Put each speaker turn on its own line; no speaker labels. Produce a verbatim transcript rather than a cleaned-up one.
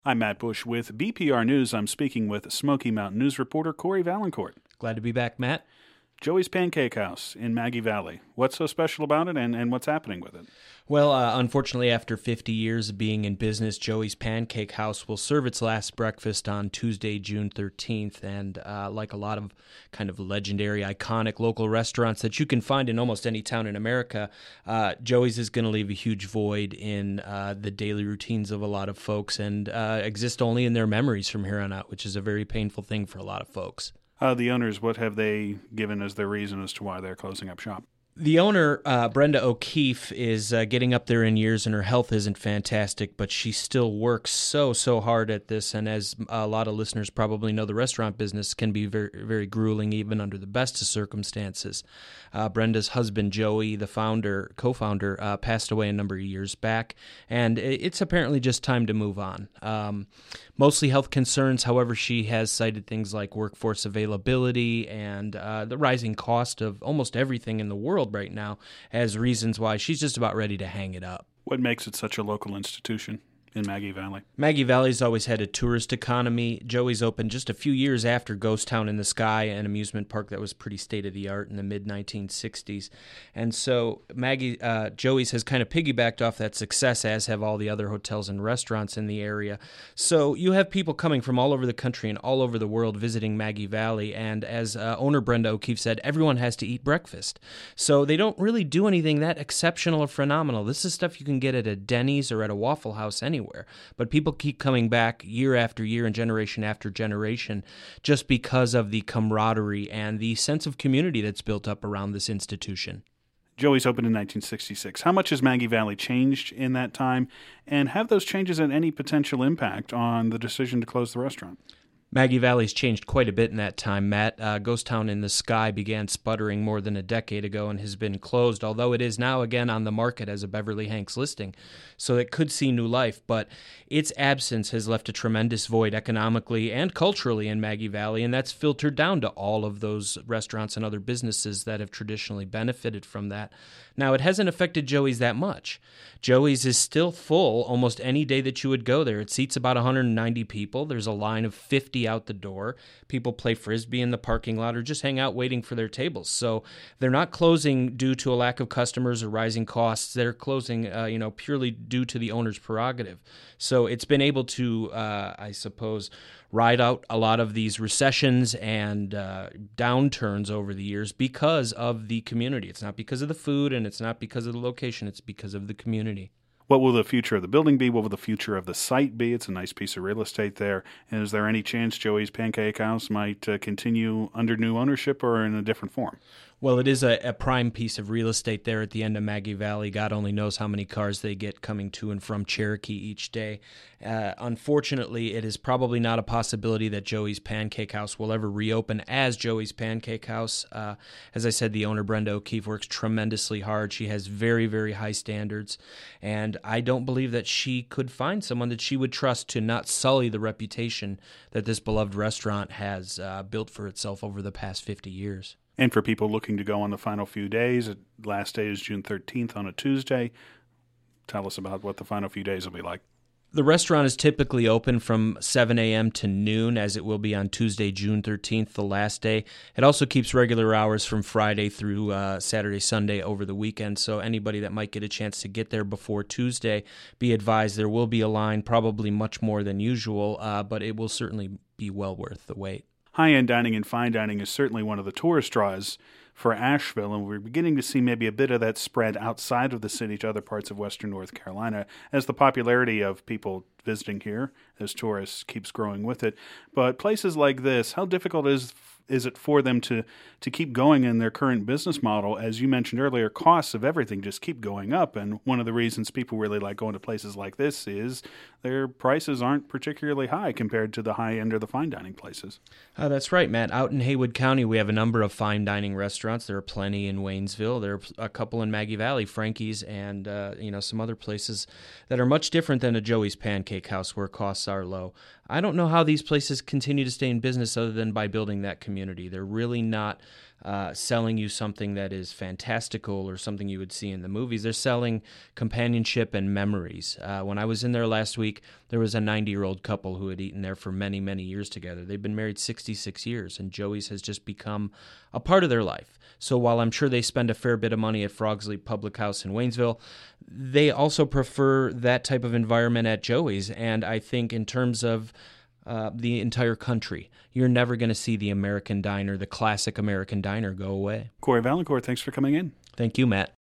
I'm Matt Bush with B P R News. I'm speaking with Smoky Mountain News reporter Corey Valancourt.
Glad to be back, Matt.
Joey's Pancake House in Maggie Valley. What's so special about it, and, and what's happening with it?
Well, uh, unfortunately, after fifty years of being in business, Joey's Pancake House will serve its last breakfast on Tuesday, June thirteenth. And uh, like a lot of kind of legendary, iconic local restaurants that you can find in almost any town in America, uh, Joey's is going to leave a huge void in uh, the daily routines of a lot of folks and uh, exist only in their memories from here on out, which is a very painful thing for a lot of folks.
Uh, the owners, what have they given as their reason as to why they're closing up shop?
The owner, uh, Brenda O'Keefe, is uh, getting up there in years, and her health isn't fantastic, but she still works so, so hard at this. And as a lot of listeners probably know, the restaurant business can be very, very grueling, even under the best of circumstances. Uh, Brenda's husband, Joey, the founder, co-founder, uh, passed away a number of years back, and it's apparently just time to move on. Um, mostly health concerns, however, she has cited things like workforce availability and uh, the rising cost of almost everything in the world right now as reasons why she's just about ready to hang it up.
What makes it such a local institution in Maggie Valley?
Maggie Valley's always had a tourist economy. Joey's opened just a few years after Ghost Town in the Sky, an amusement park that was pretty state-of-the-art in the mid nineteen sixties. And so Maggie uh, Joey's has kind of piggybacked off that success, as have all the other hotels and restaurants in the area. So you have people coming from all over the country and all over the world visiting Maggie Valley, and as uh, owner Brenda O'Keefe said, everyone has to eat breakfast. So they don't really do anything that exceptional or phenomenal. This is stuff you can get at a Denny's or at a Waffle House anywhere. But people keep coming back year after year and generation after generation just because of the camaraderie and the sense of community that's built up around this institution.
Joey's opened in nineteen sixty-six. How much has Maggie Valley changed in that time? And have those changes had any potential impact on the decision to close the restaurant?
Maggie Valley's changed quite a bit in that time, Matt. Uh, Ghost Town in the Sky began sputtering more than a decade ago and has been closed, although it is now again on the market as a Beverly Hanks listing, so it could see new life. But its absence has left a tremendous void economically and culturally in Maggie Valley, and that's filtered down to all of those restaurants and other businesses that have traditionally benefited from that. Now, it hasn't affected Joey's that much. Joey's is still full almost any day that you would go there. It seats about one hundred ninety people. There's a line of fifty out the door. People play Frisbee in the parking lot or just hang out waiting for their tables. So they're not closing due to a lack of customers or rising costs. They're closing, uh, you know, purely due to the owner's prerogative. So it's been able to, uh, I suppose, ride out a lot of these recessions and uh, downturns over the years because of the community. It's not because of the food and it's not because of the location. It's because of the community.
What will the future of the building be? What will the future of the site be? It's a nice piece of real estate there. And is there any chance Joey's Pancake House might uh, continue under new ownership or in a different form?
Well, it is a, a prime piece of real estate there at the end of Maggie Valley. God only knows how many cars they get coming to and from Cherokee each day. Uh, unfortunately, it is probably not a possibility that Joey's Pancake House will ever reopen as Joey's Pancake House. Uh, as I said, the owner, Brenda O'Keefe, works tremendously hard. She has very, very high standards, and I don't believe that she could find someone that she would trust to not sully the reputation that this beloved restaurant has uh, built for itself over the past fifty years.
And for people looking to go on the final few days, the last day is June thirteenth on a Tuesday. Tell us about what the final few days will be like.
The restaurant is typically open from seven a.m. to noon, as it will be on Tuesday, June thirteenth, the last day. It also keeps regular hours from Friday through uh, Saturday, Sunday over the weekend, so anybody that might get a chance to get there before Tuesday, be advised there will be a line, probably much more than usual, uh, but it will certainly be well worth the wait.
High-end dining and fine dining is certainly one of the tourist draws for Asheville, and we're beginning to see maybe a bit of that spread outside of the city to other parts of western North Carolina as the popularity of people visiting here as tourists keeps growing with it. But places like this, how difficult is is it for them to, to keep going in their current business model? As you mentioned earlier, costs of everything just keep going up, and one of the reasons people really like going to places like this is their prices aren't particularly high compared to the high end or the fine dining places.
Uh, that's right, Matt. Out in Haywood County, we have a number of fine dining restaurants. There are plenty in Waynesville. There are a couple in Maggie Valley, Frankie's, and uh, you know some other places that are much different than a Joey's Pancake House where costs are low. I don't know how these places continue to stay in business other than by building that community. They're really not uh, selling you something that is fantastical or something you would see in the movies. They're selling companionship and memories. Uh, when I was in there last week, there was a ninety-year-old couple who had eaten there for many, many years together. They've been married sixty-six years, and Joey's has just become a part of their life. So while I'm sure they spend a fair bit of money at Frogsley Public House in Waynesville, they also prefer that type of environment at Joey's. And I think in terms of uh, the entire country, you're never going to see the American diner, the classic American diner, go away.
Corey Valancourt, thanks for coming in.
Thank you, Matt.